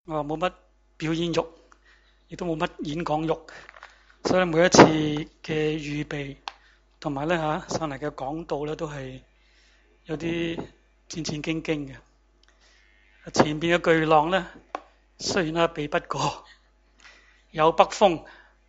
我冇乜表演欲，亦都冇乜演講欲，所以每一次嘅預備同埋咧上嚟嘅講道咧都係有啲戰戰兢兢嘅。前邊嘅巨浪咧，雖然避不過，有北風，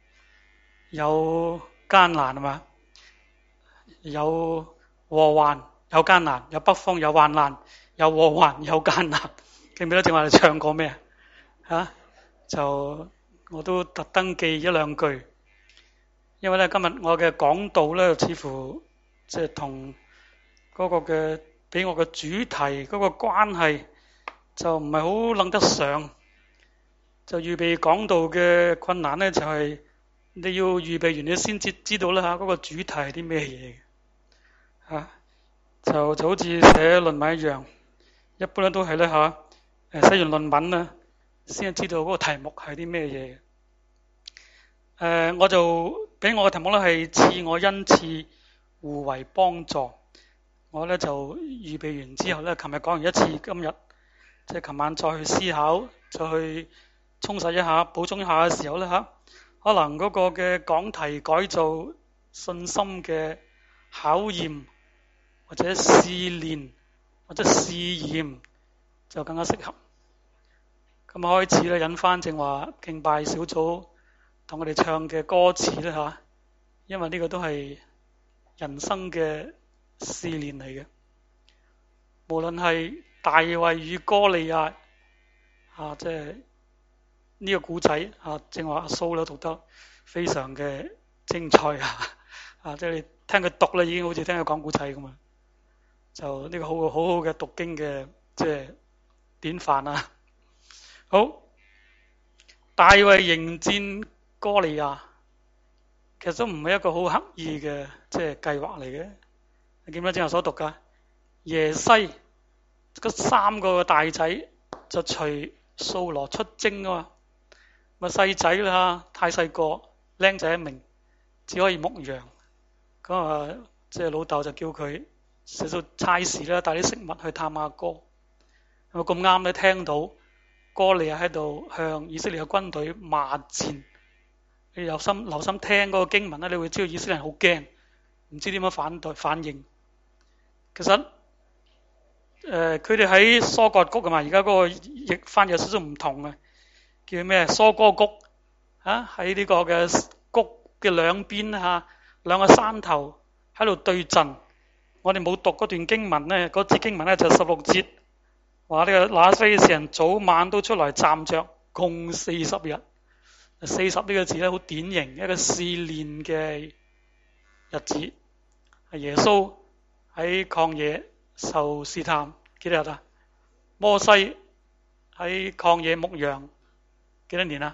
有艱難係嘛，有禍患，有艱難，有北風，有患難，有禍患，有艱難。記唔記得正話你唱過咩啊？就我都特登記一兩句，因為咧今日我嘅講道咧，似乎即係同嗰個嘅俾我嘅主題嗰個關係就唔係好諗得上。就預備講道嘅困難咧，就係你要預備完你先知道啦嗰個主題係啲咩嘢嘅就好似寫論文一樣，一般咧都係咧寫完論文啦先知道嗰個題目係啲咩嘢嘅。我就俾我嘅題目咧係賜我恩賜互為幫助。我咧就預備完之後咧，琴日講完一次，今日即係琴晚再去思考，再去充實一下、補充一下嘅時候咧可能嗰個嘅講題改造信心嘅考驗或者試煉或者試驗就更加適合。咁開始咧引翻正話敬拜小組同我哋唱嘅歌詞咧因為呢個都係人生嘅試煉嚟嘅。無論係大衛與歌利亞即係呢個故仔正話阿蘇都讀得非常嘅精彩即係你聽佢讀咧已經好似聽佢講故仔咁啊！就呢個好好嘅讀經嘅即係典範啊！好，大衛迎戰歌利亞，其實都唔係一個好刻意嘅即係計劃嚟嘅。你記唔記得正話所讀噶？耶西嗰3個大仔就隨掃羅出征啊嘛，咪細仔啦太細個，僆仔一名，只可以牧羊。咁即係老豆就叫佢寫咗差事啦，帶啲食物去探阿哥。咁啱咧聽到歌利亞喺度向以色列嘅軍隊罵戰，你留心聽嗰個經文咧，你會知道以色列人好驚，唔知點樣反應。其實佢哋喺疏割谷㗎嘛，而家嗰個譯翻有少少唔同嘅，叫咩？疏歌谷喺呢個嘅谷嘅兩邊兩個山頭喺度對陣。我哋冇讀嗰段經文咧，嗰節經文咧就16節，話呢個那非利士人早晚都出來站着，共40日。40呢個字咧好典型，一個試煉嘅日子。耶穌喺曠野受試探幾多日啊？摩西喺曠野牧羊幾多年啊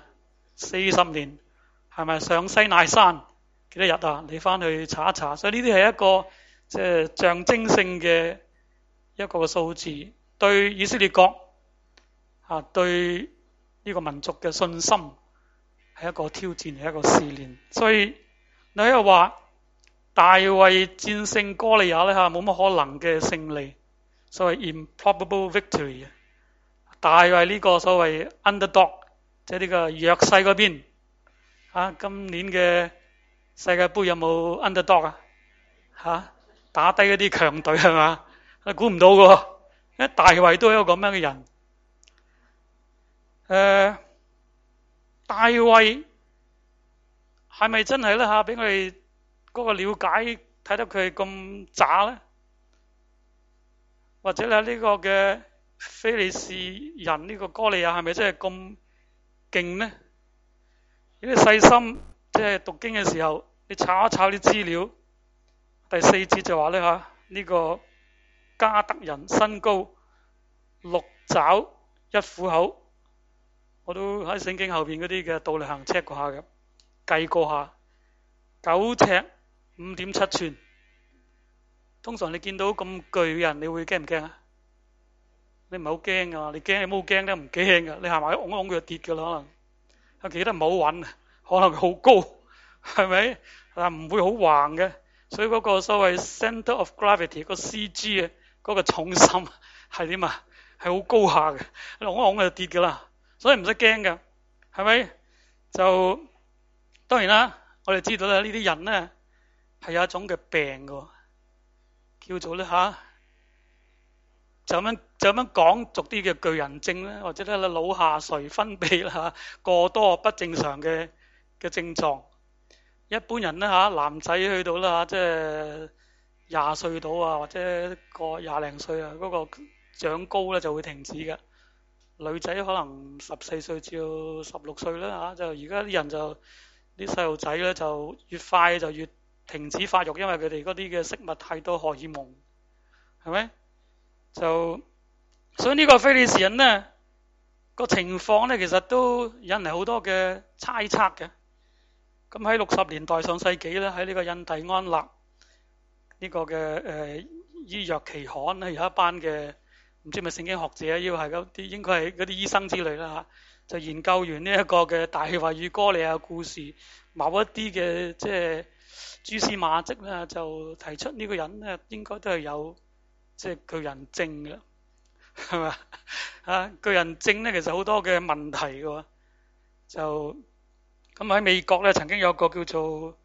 ？40年。係咪上西奈山幾多日啊？你翻去查一查。所以呢啲係一個即係象徵性嘅一個數字，對以色列國對呢個民族嘅信心係一個挑戰，係一個試煉。所以你又話大衛戰勝歌利亞咧冇乜可能嘅勝利，所謂 improbable victory。大衛呢個所謂 underdog， 即係呢個弱勢嗰邊今年嘅世界盃有冇 underdog 打低嗰啲強隊係嘛？估唔到嘅，因為大衛都係一個咁樣嘅人。大衛係咪真係咧俾我哋嗰個了解睇得佢咁渣咧？或者咧呢個嘅非利士人呢個歌利亞係咪真係咁勁呢？如果你細心即係讀經嘅時候，你查一查啲資料，第4節就話咧呢個加特人身高6肘1虎口，我都喺聖經後邊嗰啲嘅度量衡 check 過下嘅，計過下9尺5.7寸。通常你見到咁巨嘅人，你會驚唔驚啊？你唔係好驚噶，你驚你冇驚咧，唔驚噶，你行埋去拱一拱佢就跌噶啦，可能。企得唔好穩，可能好高，係咪？但唔會好橫嘅，所以嗰個所謂 center of gravity 個 CG 嗰個重心係點啊？係好高下嘅，拱一拱就跌噶啦。 所以唔使驚㗎，係咪？就當然啦，我哋知道咧，呢啲人咧係有一種嘅病㗎，叫做咧就咁樣講俗啲嘅巨人症咧，或者咧腦下垂分泌啦過多不正常嘅症狀。一般人咧男仔去到啦即係20歲到啊，或者個20零歲啊，嗰個長高咧就會停止嘅。女仔可能14歲至到16歲啦就而家啲人就啲細路仔咧就越快就越停止發育，因為佢哋嗰啲嘅食物太多荷爾蒙，係咪？所以呢個非利士人呢個情況呢，其實都引嚟好多嘅猜測嘅。咁喺60年代上世紀咧，喺呢個印第安納呢個嘅醫藥期刊咧，有一班嘅唔知係咪聖經學者，要係嗰啲應該係嗰啲醫生之類啦就研究完呢一個嘅大衛與哥利亞故事，某一啲嘅即係蛛絲馬跡咧，就提出呢個人咧應該都係有即係巨人症嘅，係咪？巨人症咧其實好多嘅問題嘅，就咁喺美國咧曾經有個叫做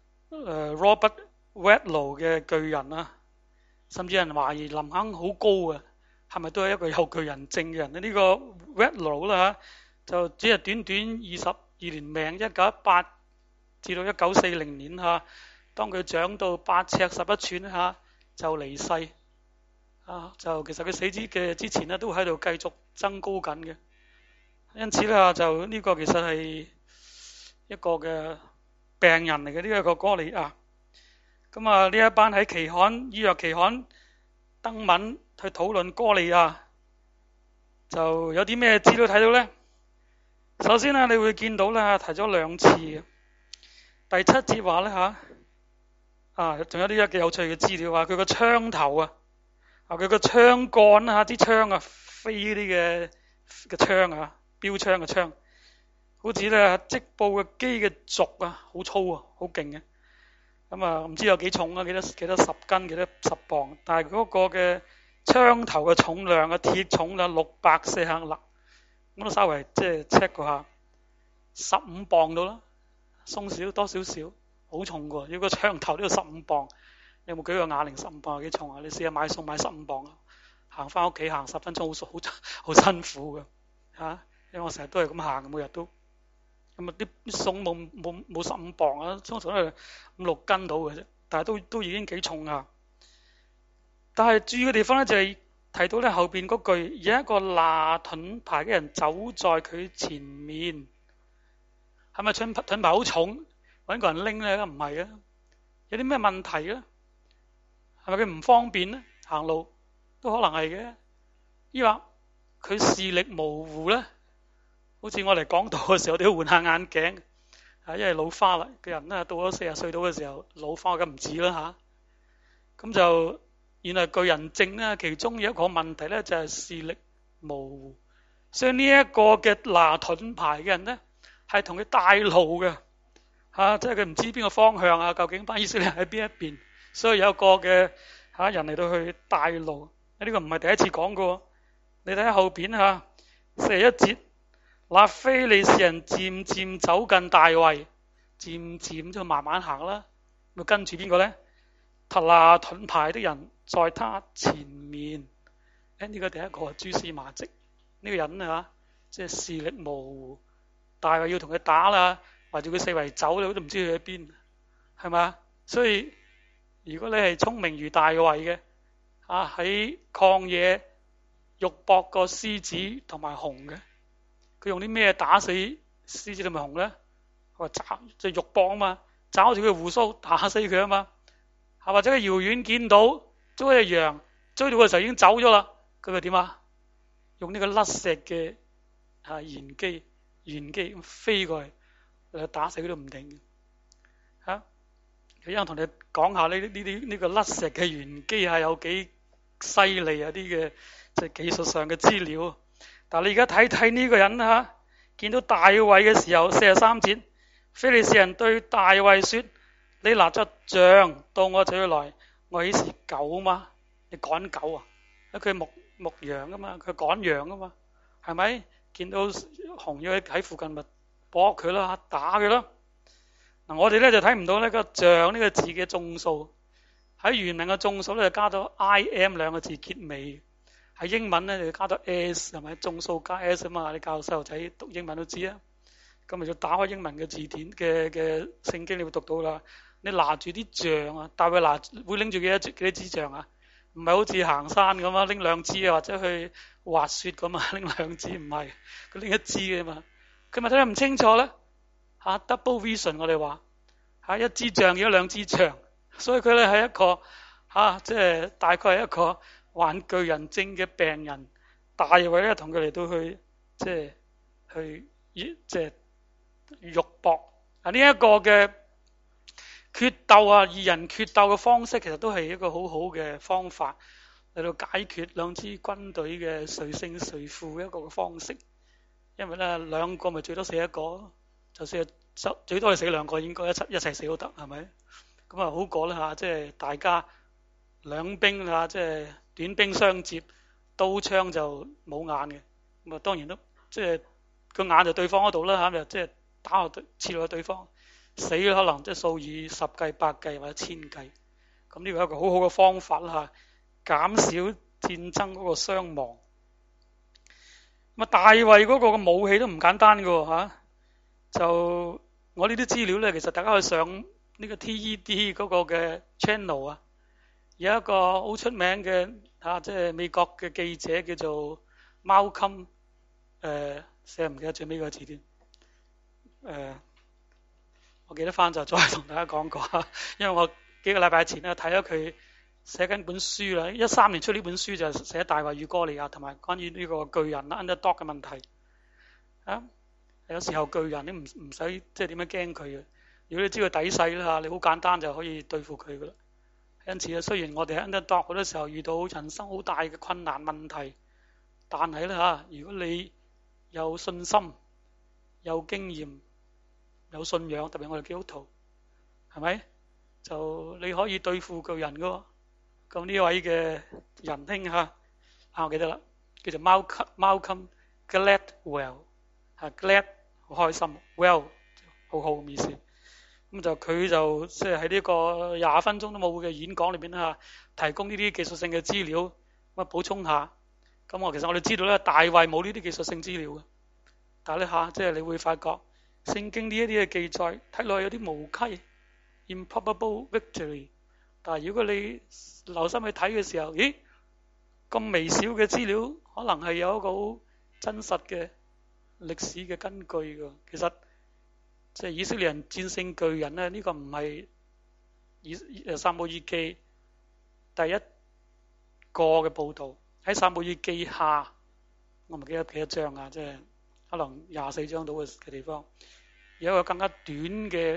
Robert Wadlow 嘅巨人啦，甚至有人懷疑林肯好高嘅，係咪都係一個有巨人症嘅人咧？呢個 Wadlow 啦就只係短短22年命，1918至到1940年當佢長到8尺11寸就離世。就其實佢死之前咧都喺度繼續增高緊嘅，因此咧就呢個其實係一個嘅病人嚟嘅，呢一個哥利亞。咁呢一班喺醫藥期刊登文去討論哥利亞，就有啲咩資料睇到呢？首先你會見到咧提咗2次嘅，第7節話咧仲有啲幾有趣嘅資料話佢個槍頭佢個槍桿啲槍飛啲嘅槍標槍嘅槍，好似咧織布嘅機嘅軸好粗好勁嘅。咁唔知有幾重幾多10斤幾多10磅，但係嗰個嘅槍頭嘅重量鐵重640克，咁都稍微即係 check 過下，15磅到啦，鬆少多少少，好重㗎。如果個槍頭都要15磅。有冇舉個啞鈴15磅有幾重啊？你試下買餸買15磅行翻屋企行10分鐘好辛苦㗎因為我成日都係咁行，每日都咁啲餸冇15磅通常都係5、6斤到嘅啫，但係都已經幾重啊。但係注意嘅地方咧就係提到咧後邊嗰句，有一個拿盾牌嘅人走在佢前面，係咪盾牌好重搵個人拎咧？唔係啊，有啲咩問題咧？係咪佢唔方便咧？行路都可能係嘅。抑或佢視力模糊咧？好似我嚟講道嘅時候都要換下眼鏡，因為老花啦。個人咧到咗40歲到嘅時候，老花咁唔止啦咁就原來巨人症咧，其中有一個問題咧就係視力模糊。所以呢一個嘅拿盾牌嘅人咧，係同佢帶路嘅即係佢唔知邊個方向究竟班以色列喺邊一邊。所以有一個嘅人嚟到去帶路，呢個唔係第一次講過。你睇下後邊41節，那非利士人漸漸走近大衛，漸漸就慢慢行啦。咁跟住邊個咧？拿盾牌的人在他前面。呢個第一個係蛛絲馬跡。呢個人即係視力模糊，大衛要同佢打啦，圍住佢四圍走，你都唔知佢喺邊，係咪？所以如果你係聰明如大衛嘅喺曠野肉搏個獅子同埋熊嘅，佢用啲咩打死獅子同埋熊咧？佢話即係肉搏嘛，抓住佢鬍鬚打死佢嘛。或者佢遙遠見到追隻羊，追到嘅時候已經走咗啦，佢點用呢個甩石嘅玄機飛過去，打死佢都唔定佢想同你講下呢個甩石嘅玄機有幾犀利啲嘅即係技術上嘅資料。但係你而家睇呢個人見到大衛嘅時候，43節，非利士人對大衛說：你拿着杖到我這裏來，我豈是狗嗎？你趕狗佢牧羊噶嘛，佢趕羊噶嘛，係咪？ 見到紅咗喺附近咪搏佢啦，打佢啦。嗱，我哋咧就睇唔到呢個像呢個字嘅眾數，喺原文嘅眾數咧就加咗 im 兩個字結尾，喺英文咧就加咗 s 係咪？眾數加 s 啊嘛，你教細路仔讀英文都知啊。咁咪就打開英文嘅字典嘅聖經，你會讀到啦。你拿住啲杖啊，大衛會拎住幾多支杖啊？唔係好似行山咁啊，拎兩支啊，或者去滑雪咁啊，拎兩支唔係，佢拎一支嘅嘛。佢咪睇得唔清楚咧？double vision 我哋話一支杖變咗兩支杖，所以佢咧係一個即係大概係一個患巨人症嘅病人。大衛咧同佢嚟到去即係肉搏呢一個嘅決鬥二人決鬥嘅方式，其實都係一個好好嘅方法嚟到解決兩支軍隊嘅誰勝誰負嘅一個方式。因為咧兩個咪最多死一個，就算係最多係死兩個，應該一齊死都得，係咪？咁啊好過啦即係大家兩兵即係短兵相接，刀槍就冇眼嘅。咁啊當然都即係個眼就對方嗰度啦即係打落刺落去對方，死可能即係數以十計、百計或者千計。咁呢個係一個好好嘅方法啦減少戰爭嗰個傷亡。咁大衛嗰個嘅武器都唔簡單㗎就我呢啲資料咧，其實大家可以上呢個 TED 嗰個嘅 channel 啊，有一個好出名嘅即係美國嘅記者叫做 Malcolm 寫唔記得最尾個字添我記得翻就再同大家講過因為我幾個禮拜前咧睇咗佢寫緊本書啦，13年出呢本書就寫大衛與哥利亞同埋關於呢個巨人 underdog 嘅問題有時候巨人你唔使即係點樣驚佢嘅，如果你知佢底細啦你好簡單就可以對付佢噶啦。因此咧，雖然我哋喺 underdog 好多時候遇到人生好大嘅困難問題，但係咧如果你有信心、有經驗、有信仰，特別我哋基督徒，係咪？就你可以對付巨人噶。咁呢位嘅仁兄我記得啦，叫做 Malcolm Gladwell Glad 好開心 ，Well 好好咁意思。咁就佢就即係喺呢個20分鐘都冇嘅演講裏邊提供呢啲技術性嘅資料，咁補充下。咁其實我哋知道咧，大衛冇呢啲技術性資料嘅，但係咧即係你會發覺聖經呢一啲嘅記載睇落去有啲無稽 ，improbable victory。但係如果你留心去睇嘅時候，咦咁微小嘅資料，可能係有一個好真實嘅歷史嘅根據㗎。其實即係以色列人戰勝巨人咧，呢個唔係撒母耳記第一個嘅報導，喺撒母耳記下，我唔記得幾多章即係可能24章到嘅地方，有一個更加短嘅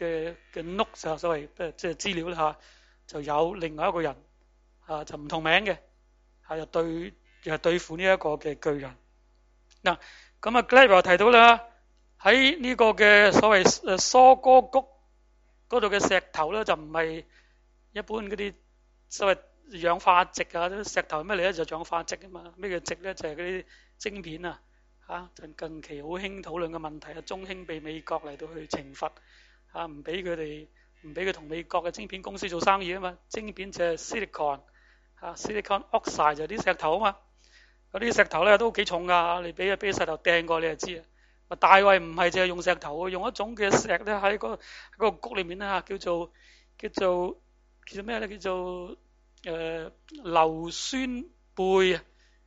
note 所謂即係資料啦就有另外一個人就唔同名嘅又係對付呢一個嘅巨人嗱。咁Gladwell提到啦，喺呢個嘅所謂疏歌谷嗰度嘅石頭咧，就唔係一般嗰啲所謂氧化矽啲石頭係咩嚟咧？就氧化矽啊嘛。咩叫矽咧？就係嗰啲晶片近期好興討論嘅問題中興被美國嚟到去懲罰唔俾佢同美國嘅晶片公司做生意啊嘛。晶片就係 silicon oxide 就係啲石頭啊嘛。嗰啲石頭咧都幾重噶，你俾石頭掟過你就知啊。大衛唔係淨係用石頭，用一種嘅石咧喺個谷裏面叫做咩咧？叫做硫酸貝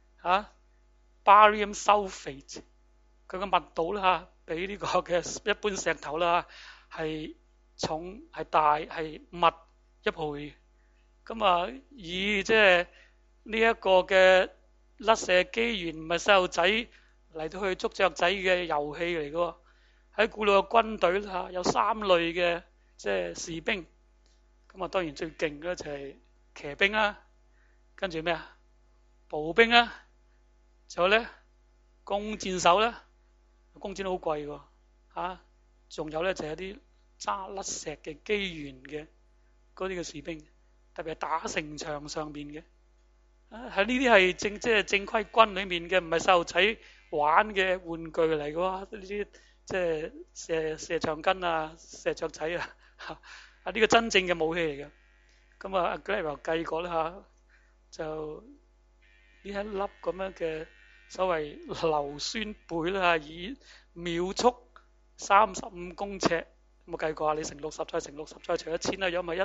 barium sulfate， 佢個密度啦比呢個嘅一般石頭啦係重係大係密1倍。咁以即係呢一個嘅甩射機員唔係細路仔嚟到去捉雀仔嘅遊戲嚟嘅。喺古老嘅軍隊有3類嘅即係士兵。咁當然最勁嘅就係騎兵啦，跟住咩步兵啦，仲有咧弓箭手啦，弓箭都好貴喎仲有咧就係啲揸甩石嘅機員嘅嗰啲嘅士兵，特別係打城牆上面嘅喺呢啲係即係正規軍裏面嘅，唔係細路仔玩嘅玩具嚟嘅喎，呢啲即係射長筋啊、射雀仔啊，呢個真正嘅武器嚟嘅。咁阿 Gladwell 計過啦嚇，就呢一粒咁樣嘅所謂硫酸鋇啦，以秒速35公尺，有冇計過啊？你乘60再乘60再除1000啦，有咪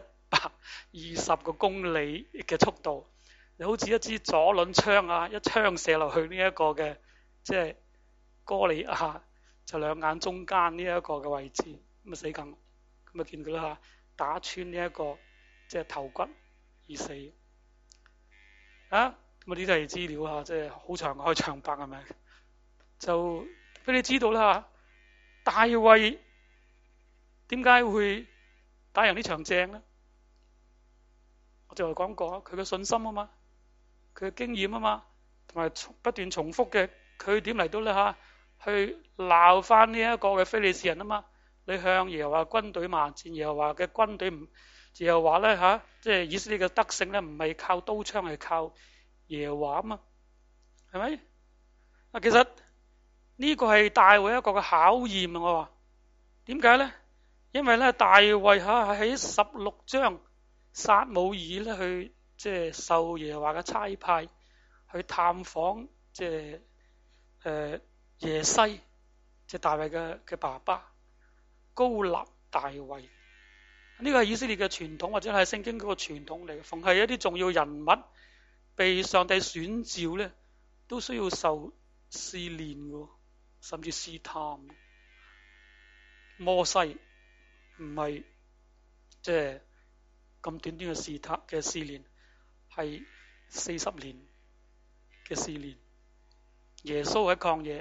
120個公里嘅速度？你好似一支左輪槍啊，一槍射落去呢一個嘅即係哥利亞就兩眼中間呢一個嘅位置，咁啊死梗，咁啊見佢啦嚇，打穿呢一個即係頭骨而死啊！咁啊呢啲係資料嚇，即係好長開長白係咪？就俾你知道啦嚇，大衛點解會打贏呢場仗咧？我就講過佢嘅信心啊嘛，佢嘅經驗啊嘛，同埋不斷重複嘅佢點嚟到咧嚇，去鬧翻呢一個嘅非利士人啊嘛。你向耶和華軍隊罵戰，耶和華嘅軍隊唔，耶和華咧嚇，即係以色列嘅得勝咧，唔係靠刀槍，係靠耶和華啊嘛，係咪？啊，其實呢個係大衛一個嘅考驗啊！我話點解咧？因為咧大衛嚇喺16章撒母耳咧去即係受耶和華嘅差派去探訪即係耶西，即係大衛嘅爸爸，高立大衛。呢個係以色列嘅傳統，或者係聖經嗰個傳統嚟。逢係一啲重要人物被上帝選召咧，都需要受試煉嘅，甚至試探。摩西唔係即係咁短短嘅試探嘅試煉，係40年嘅試煉。耶穌喺曠野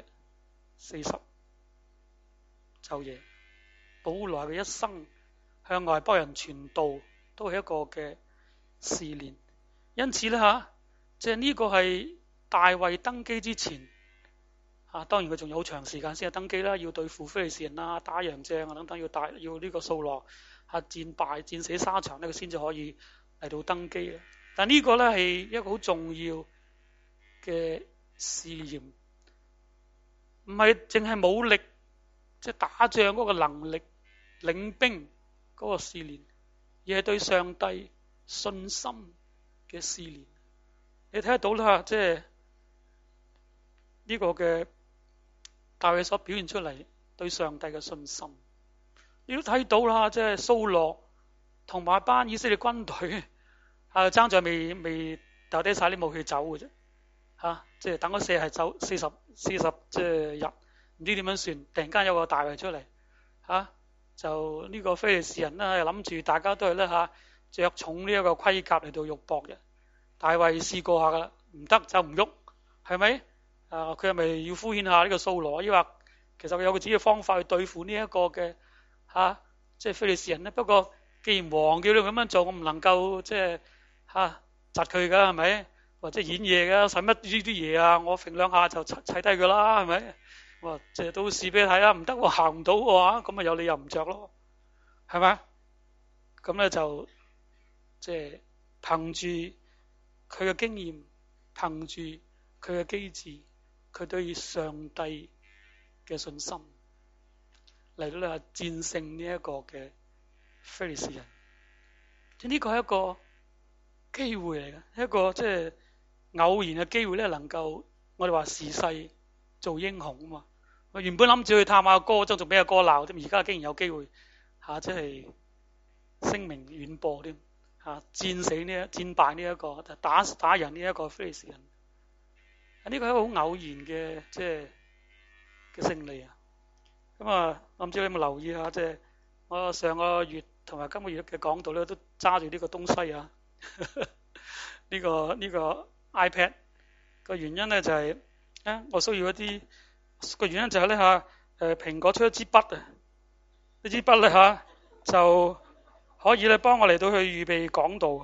40晝夜，保羅嘅一生向外邦人傳道，都係一個嘅試煉。因此咧嚇，即係呢個係大衛登基之前嚇，當然佢仲有好長時間先係登基啦，要對付非利士人啊、打洋仗啊等等，要呢個掃羅嚇戰敗戰死沙場咧，佢先至可以嚟到登基嘅。但呢個咧係一個好重要嘅試驗，唔係淨係武力，即係打仗嗰個能力、領兵嗰個試煉，而係對上帝信心嘅試煉。你睇得到啦，即係呢個嘅大衛所表現出嚟對上帝嘅信心。你都睇到啦，即係掃羅同埋班以色列軍隊爭在未掉低晒啲武器走嘅啫嚇，即係等咗40即係日，唔知點樣算，突然間有個大衛出嚟嚇，就呢個非利士人咧，諗住大家都係咧嚇着重呢一個盔甲嚟到肉搏嘅。大衛試過下噶啦，唔得就唔喐，係咪？佢係咪要敷衍下呢個掃羅？抑或其實佢有個自己嘅方法去對付呢一個嘅即係非利士人咧？不過既然王叫你咁樣做，我唔能夠即係窒佢噶，係咪？或者演嘢噶，使乜呢啲嘢啊？我揈兩下就砌低佢啦，係咪？我即係都試俾你睇啦，唔得我行唔到嘅話，咁咪有理由唔着咯，係咪？咁咧就即係憑住佢嘅經驗，憑住佢嘅機智，佢對上帝嘅信心嚟到咧戰勝呢一個嘅非利士人。呢個係一個機會嚟嘅，一個即係偶然嘅機會咧，能夠我哋話時勢做英雄啊嘛。我原本諗住去探下哥，仲俾阿哥鬧添，而家竟然有機會即係聲名遠播添戰敗呢一個打贏呢一個非利士人。呢個係一個好偶然嘅即係嘅勝利啊！咁啊，我唔知你有冇留意下，即係我上個月同埋今個月嘅講道咧，都揸住呢個東西啊。呢個 iPad 個原因咧就係我需要一啲個原因就係咧蘋果出一支筆啊，呢支筆咧就可以咧幫我嚟到去預備講道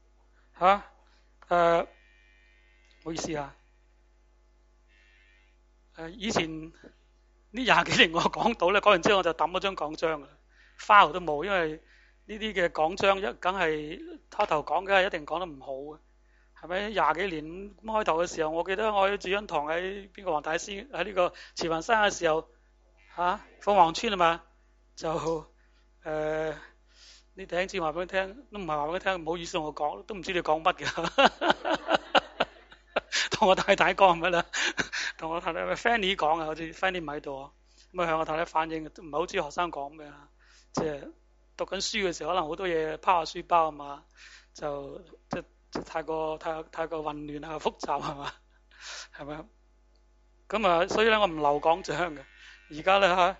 唔好意思以前呢20幾年我講到咧，講完之後我就抌咗張講章，file 都冇，因為呢啲嘅講章梗係開頭講嘅，一定講得唔好係咪廿幾年開頭嘅時候，我記得我喺主恩堂喺邊個黃大仙喺呢個慈雲山嘅時候鳳凰村啊嘛，就你弟兄姊妹話俾佢聽，都唔係話俾佢聽，唔好意思同我講，都唔知你講乜嘅。同我太太講係咪啦？同我太太 Fanny 講啊，好似 Fanny 唔喺度啊，咁啊向我太太反映，都唔係好知學生講咩啊，即係讀緊書嘅時候，可能好多嘢拋下書包啊嘛，就即太過混亂啊，複雜係嘛，係咪？咁啊，所以咧我唔留講章嘅，而家咧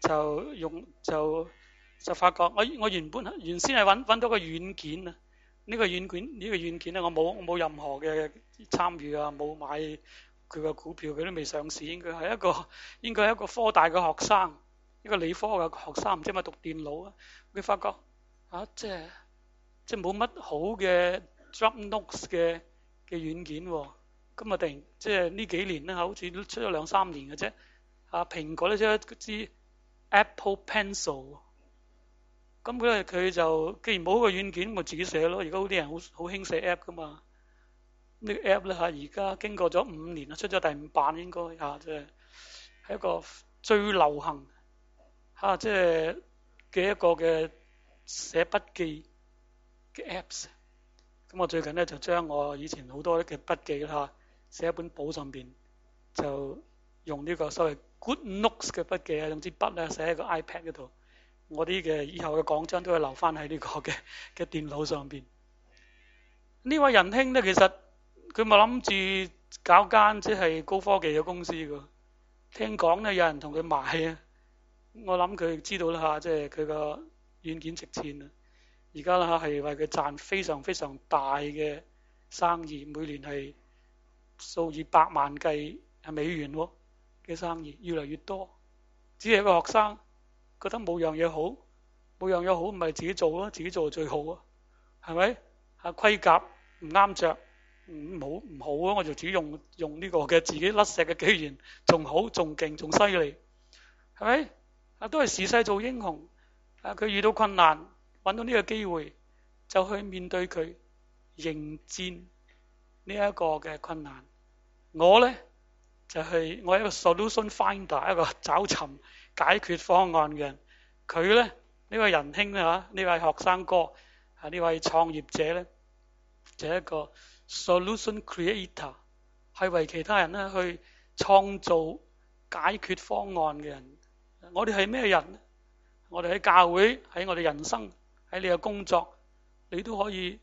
就發覺我原先係揾到個軟件啊，呢個軟件咧我冇任何嘅參與啊，冇買佢個股票，佢都未上市，應該係一個科大嘅學生，一個理科嘅學生，唔知係咪讀電腦啊？佢發覺即係冇乜好嘅 Dropnotes 嘅軟件喎，咁啊突然即係呢幾年咧，好似都出咗2-3年嘅啫。蘋果咧出一支 Apple Pencil， 咁佢就既然冇個軟件，咪自己寫咯。而家好啲人好興寫 app 噶嘛。呢個 app 咧而家經過咗5年啦，出咗第5版應該即係一個最流行即係嘅一個嘅寫筆記嘅 apps。咁我最近咧就將我以前好多嘅筆記啦寫喺本簿上邊，就用呢個所謂 Good Notes 嘅筆記用支筆咧寫喺個 iPad 嗰度。我啲嘅以後嘅講章都係留翻喺呢個嘅電腦上邊。呢位仁兄咧，其實佢咪諗住搞間即係高科技嘅公司噶。聽講咧有人同佢買啊，我諗佢知道啦即係佢個軟件值錢啊。而家啦係為佢賺非常非常大嘅生意，每年係數以百萬計美元嘅生意，越嚟越多。只係一個學生覺得冇樣嘢好，唔係自己做咯，自己做就最好啊，係咪？盔甲唔啱着，唔好啊，我就自己用呢個嘅自己甩石嘅機緣，仲好，仲勁，仲犀利，係咪？都係時勢做英雄。佢遇到困難，揾到呢個機會，就去面對佢，迎戰呢一個嘅困難。我呢，就係我係一個 solution finder， 一個找尋解決方案嘅人。佢呢，呢位仁兄呢位學生哥呢位創業者呢，就係一個 solution creator， 係為其他人呢去創造解決方案嘅人。我哋係咩人？我哋喺教會，喺我哋人生，喺你嘅工作，你都可以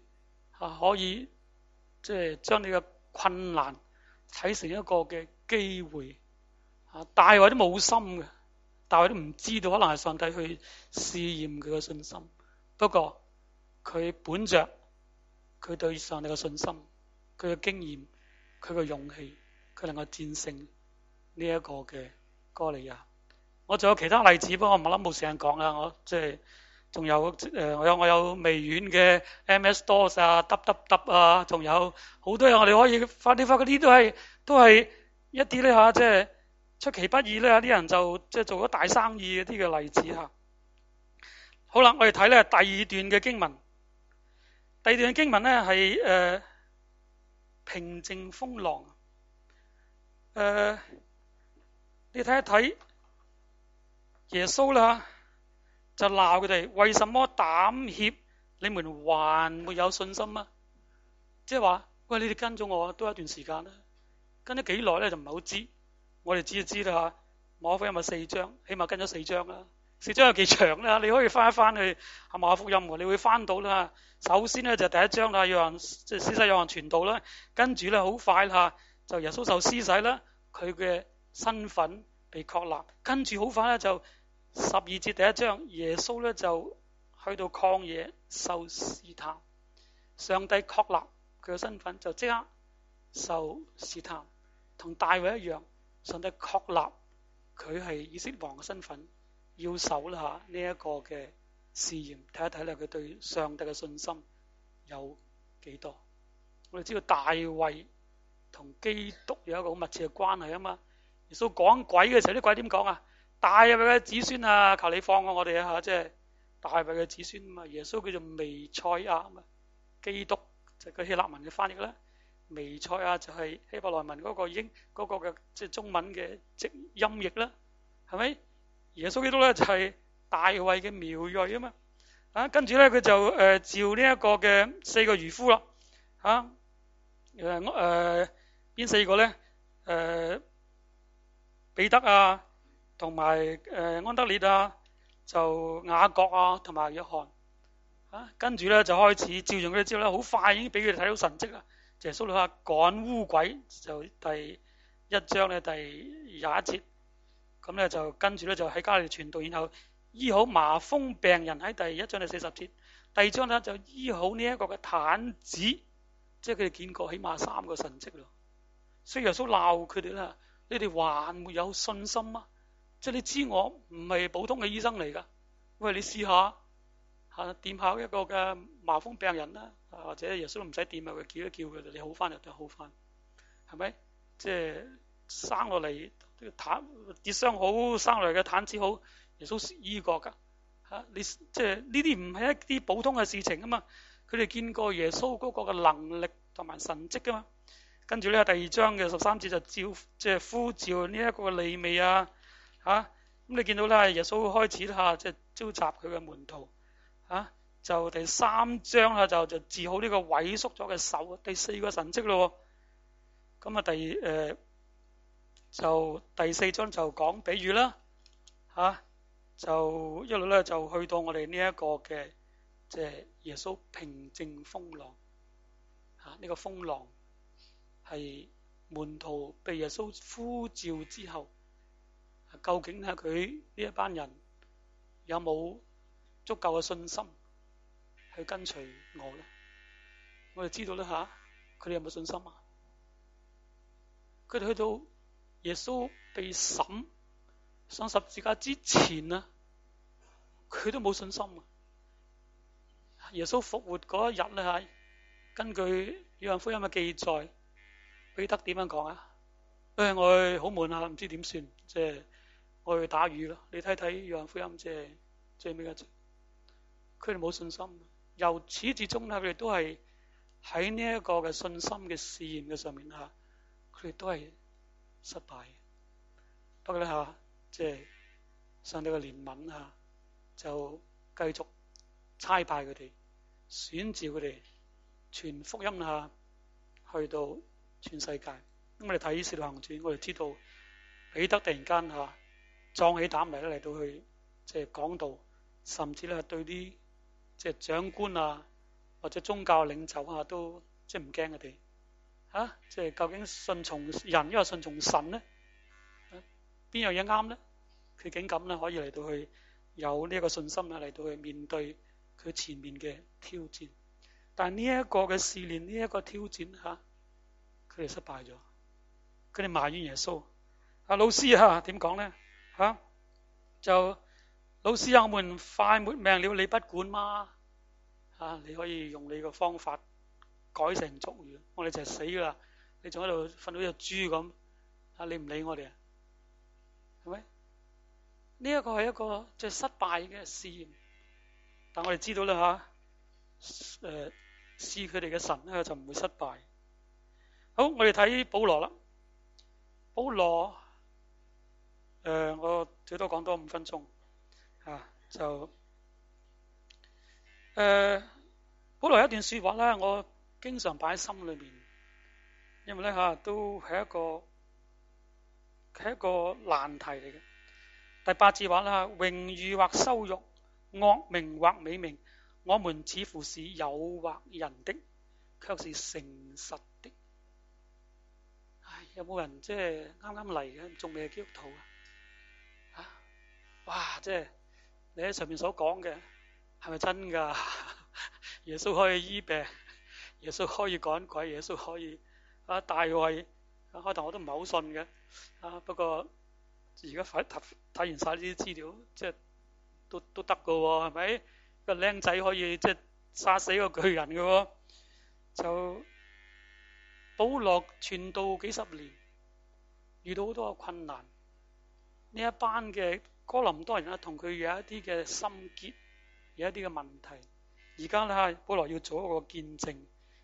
即係將你嘅困難睇成一個嘅機會。大衛都冇心嘅，大衛都唔知道，可能係上帝去試驗佢嘅信心。不過佢本着佢對上帝嘅信心，佢嘅經驗，佢嘅勇氣，佢能夠戰勝呢一個嘅歌利亞。我仲有其他例子，不過我唔諗冇時間講啦。我即係仲有我有微軟嘅 MS-DOS 啊、WWW 啊，仲有好多嘢我哋可以發覺呢啲都係一啲咧即係出其不意咧，啲人就即係做咗大生意嗰啲嘅例子嚇。好啦，我哋睇咧第二段嘅經文。第二段嘅經文咧係平靜風浪。你睇一睇。耶穌啦就鬧佢哋，為什麼膽怯？你們還沒有信心啊？即係話，喂，你哋跟咗我都一段時間啦，跟咗幾耐咧就唔係好知。我哋知就知啦吓。馬可福音有4章，起碼跟咗4章啦。4章有幾長啦？你可以翻一翻去馬可福音，你會翻到啦。首先咧就第一章啦，即係施洗約翰傳道啦，跟住咧好快啦，就耶穌受施洗啦，佢嘅身份被確立，跟住好快咧就。12節第一章，耶穌咧就去到曠野受試探，上帝確立佢嘅身份，就即刻受試探，同大衛一樣，上帝確立佢係以色列王嘅身份，要受啦呢一個嘅試驗，睇一睇咧佢對上帝嘅信心有幾多。我哋知道大衛同基督有一個好密切嘅關係啊嘛。耶穌講鬼嘅時候，啲鬼點講啊？大衛嘅子孫啊，求你放過我哋啊！即係大衛嘅子孫啊嘛。耶穌叫做彌賽亞啊嘛，基督就係個希臘文嘅翻譯啦。 彌賽亞就係希伯來文嗰個嘅即係中文嘅直音譯啦，係咪？耶穌基督咧就係大衛嘅苗裔啊嘛。跟住咧佢就召呢一個嘅4個漁夫啦。邊4個咧？彼得啊，同埋安德烈啊，就雅各啊，同埋約翰。跟住咧就開始照用佢哋之後咧，好快已經俾佢哋睇到神蹟啦。耶穌話趕污鬼，就第1章咧第21節。咁咧就跟住咧就喺加利利傳道，然後醫好麻風病人喺第1章第40節。第2章咧就醫好呢一個嘅癱子，即係佢哋見過起碼3個神蹟咯。所以耶穌鬧佢哋啦，你哋還沒有信心啊？即係你知我唔係普通嘅醫生嚟噶，喂，你試下掂下一個嘅麻風病人啦，或者耶穌都唔使掂啊，佢叫一叫佢，你好翻就得好翻，係咪？即係生落嚟跌傷好，生落嚟嘅癱子好，耶穌醫過噶。你即係呢啲唔係一啲普通嘅事情啊嘛，佢哋見過耶穌嗰個嘅能力同埋神蹟噶嘛。跟住咧第2章嘅13節就即係呼召呢一個利未啊，咁你見到咧耶穌開始即係召集佢嘅門徒，就第3章就治好呢個萎縮咗嘅手，第4個神蹟咯。咁啊就第4章就講比喻啦，就一路咧就去到我哋呢一個嘅即係耶穌平靜風浪，呢個風浪係門徒被耶穌呼召之後，究竟係佢呢一班人有冇足夠嘅信心去跟隨我咧？我哋知道啦，佢哋有冇信心啊？佢哋去到耶穌被審上十字架之前啊，佢都冇信心啊。耶穌復活嗰一日咧，根據約翰福音嘅記載，彼得點樣講啊？我好悶啊，唔知點算，即係我去打魚咯。你睇睇約翰福音，即係最尾嘅，佢哋冇信心。由始至終咧，佢哋都係喺呢一個嘅信心嘅試驗嘅上面佢哋都係失敗。不過咧即係上帝嘅憐憫就繼續差派佢哋，選召佢哋傳福音去到全世界。咁我哋睇《使徒行傳》，我哋知道彼得突然間壯起膽嚟到去即係講道，甚至咧對啲即係長官或者宗教領袖都即係唔驚佢哋即係究竟順從人，因為順從神咧，邊樣嘢啱咧？佢竟咁咧可以嚟到去有呢一個信心嚟到去面對佢前面嘅挑戰。但係呢一個嘅試煉，呢一個挑戰佢哋失敗咗，佢哋埋怨耶穌。老師點講咧？就老師我們快沒命了，你不管嗎？你可以用你個方法改成俗語，我哋就係死噶啦，你仲喺度瞓到隻豬咁，你唔理我哋係咪？呢一個係一個即係失敗嘅試驗，但我哋知道啦試佢哋嘅神就唔會失敗。好，我哋睇保羅啦。保羅我最多講多5分鐘就保羅有一段說話咧，我經常擺喺心裏面，因為咧都係一個難題嚟嘅。第8節話啦，榮譽或羞辱，惡名或美名，我們似乎是誘惑人的，卻是誠實的。有冇人即係啱啱嚟嘅，仲未係基督徒哇！即係你喺上面所講嘅係咪真噶？耶穌可以醫病，耶穌可以趕鬼，耶穌可以大衛開頭我都唔係好信嘅不過而家睇完晒呢啲資料，即係都得噶喎，係咪？個僆仔可以即係殺死個巨人噶喎。就保羅傳道幾十年，遇到好多困難，呢一班嘅哥林多人同佢有一啲嘅心結，有一啲嘅問題。而家保羅要做一個見證，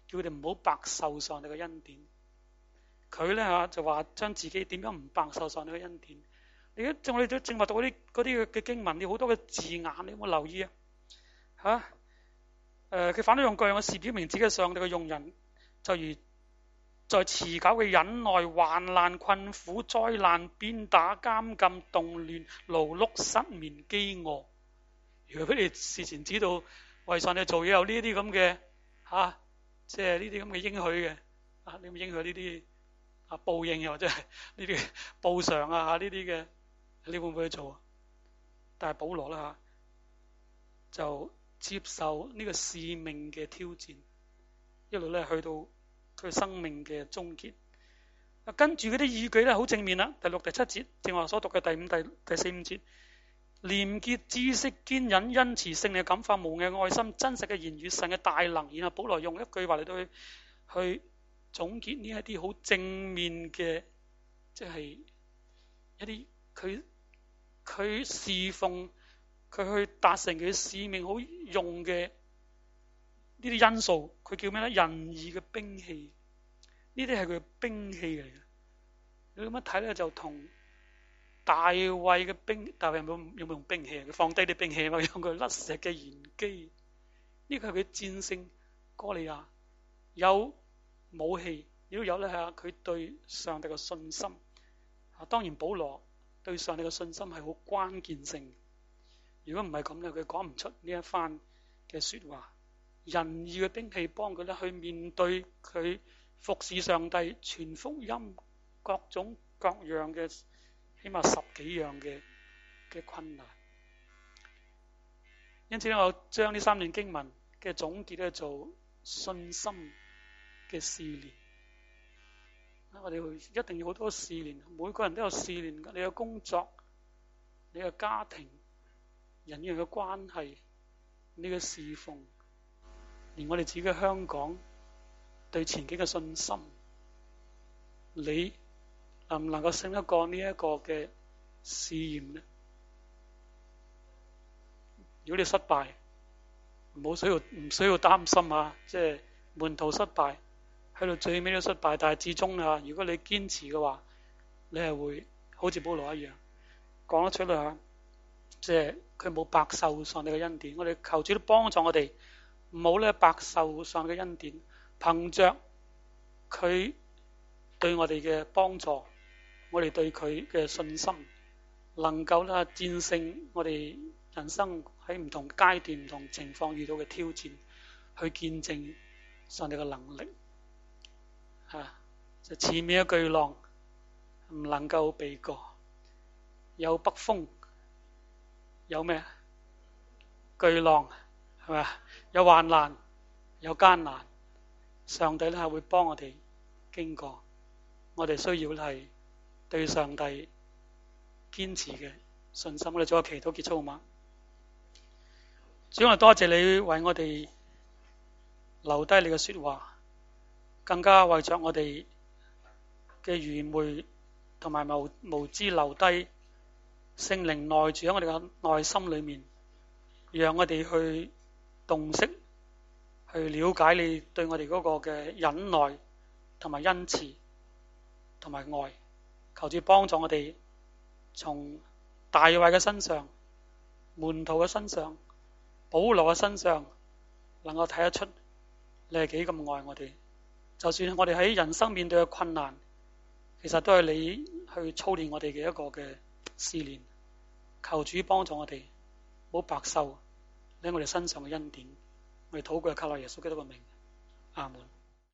叫佢哋唔好白受上帝嘅恩典。佢咧就話將自己點樣唔白受上帝嘅恩典。我哋正話讀嗰啲嘅經文，你好多嘅字眼，你有冇留意啊？佢反倒用各樣嘅事表明自己係上帝嘅用人，就如在持久嘅忍耐、患難、困苦、災難、鞭打、監禁、動亂、勞碌、失眠、飢餓。如果佢哋事前知道為上帝做嘢有呢啲咁嘅即係呢啲咁嘅應許嘅你咪應許呢啲報應，或者係呢啲報償呢啲嘅，你會唔會去做？但係保羅啦就接受呢個使命嘅挑戰，一路咧去到佢生命嘅終結。跟住嗰啲語句咧好正面啦，第6、第7節，正話所讀嘅第5、第4、5節，廉潔、知識、堅忍、恩慈、聖靈嘅感化、無偽嘅愛心、真實嘅言語、神嘅大能。然後保羅用一句話嚟到去總結呢一啲好正面嘅，即係一啲佢侍奉佢去達成佢使命好用嘅呢啲因素。佢叫咩咧？仁義嘅兵器，呢啲係佢嘅兵器嚟嘅。你咁樣睇咧，就同大衛嘅大衛有冇用兵器？佢放低啲兵器嘛，用佢甩石嘅弦機。呢個係佢戰勝哥利亞，有武器，亦都有咧係佢對上帝嘅信心。當然保羅對上帝嘅信心係好關鍵性。如果唔係咁咧，佢講唔出呢一番嘅說話。仁義嘅兵器幫佢咧去面對佢服侍上帝、傳福音、各種各樣嘅起碼10幾樣嘅困難。因此咧，我將呢3段經文嘅總結咧做信心嘅試煉。我哋一定要好多試煉，每個人都有試煉㗎。你嘅工作、你嘅家庭、人與人嘅關係、你嘅侍奉，連我哋自己嘅香港對前景嘅信心，你能唔能夠勝得過呢一個嘅試驗呢？如果你失敗，唔需要擔心即係門徒失敗，去到最尾都失敗，但係至終如果你堅持嘅話，你係會好似保羅一樣講得出嚟即係佢冇白受上帝嘅恩典。我哋求主都幫助我哋，唔好咧白受上帝嘅恩典，憑着佢對我哋嘅幫助，我哋對佢嘅信心，能夠咧戰勝我哋人生喺唔同階段、唔同情況遇到嘅挑戰，去見證上帝嘅能力。就前面嘅巨浪唔能夠避過，有北風，有咩巨浪係咪？有患難，有艱難，上帝咧係會幫我哋經過。我哋需要係對上帝堅持嘅信心。我哋做個祈禱結束好嗎？主，我多謝你為我哋留低你嘅說話，更加為着我哋嘅愚昧同埋無知留低聖靈內住喺我哋嘅內心裏面，讓我哋去洞悉，去了解你對我哋嗰個嘅忍耐同埋恩慈同埋愛。求主幫助我哋從大衛嘅身上、門徒嘅身上、保羅嘅身上，能夠睇得出你係幾咁愛我哋。就算我哋喺人生面對嘅困難，其實都係你去操練我哋嘅一個嘅試煉。求主幫助我哋，唔好白受喺我哋身上嘅恩典。我哋禱告靠賴耶穌基督嘅名，阿門。